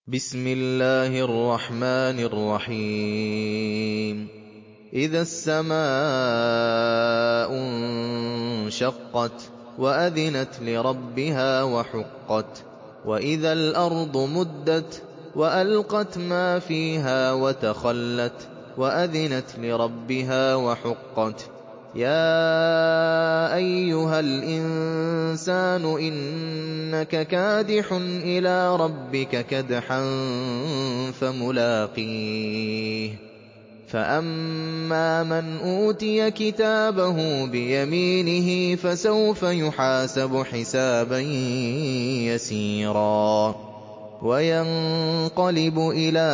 بسم الله الرحمن الرحيم إذا السماء انشقت وأذنت لربها وحقت وإذا الأرض مدت وألقت ما فيها وتخلت وأذنت لربها وحقت يا أيها الإنسان إنك كادح إلى ربك كدحا فملاقيه فأما من أوتي كتابه بيمينه فسوف يحاسب حسابا يسيرا وينقلب إلى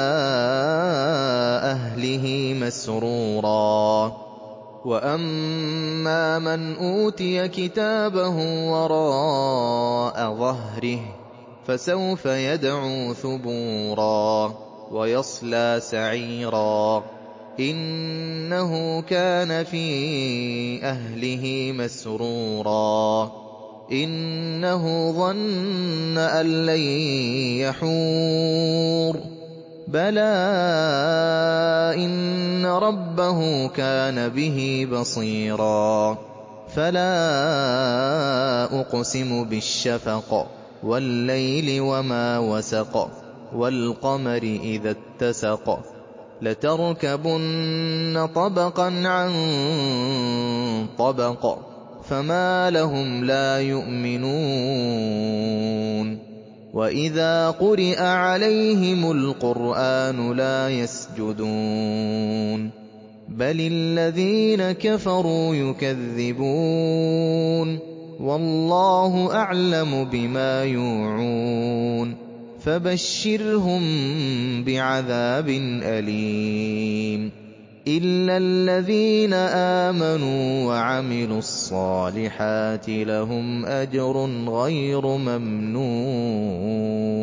أهله مسرورا وَأَمَّا مَنْ أُوتِيَ كِتَابَهُ وَرَاءَ ظَهْرِهِ فَسَوْفَ يَدْعُو ثُبُورًا وَيَصْلَىٰ سَعِيرًا إِنَّهُ كَانَ فِي أَهْلِهِ مَسْرُورًا إِنَّهُ ظَنَّ أَن لَّن يَحُورَ بَلَىٰ إِنَّ رَبَّهُ كَانَ بِهِ بَصِيرًا فَلَا أُقْسِمُ بِالشَّفَقِ وَاللَّيْلِ وَمَا وَسَقَ وَالْقَمَرِ إِذَا اتَّسَقَ لَتَرْكَبُنَّ طَبَقًا عَن طَبَقٍ فَمَا لَهُمْ لَا يُؤْمِنُونَ وَإِذَا قُرِئَ عَلَيْهِمُ الْقُرْآنُ لَا يَسْجُدُونَ بَلِ الَّذِينَ كَفَرُوا يُكَذِّبُونَ وَاللَّهُ أَعْلَمُ بِمَا يُوعُونَ فَبَشِّرْهُم بِعَذَابٍ أَلِيمٍ إِلَّا الَّذِينَ آمَنُوا وَعَمِلُوا الصَّالِحَاتِ لَهُمْ أَجْرٌ غَيْرُ مَمْنُونٍ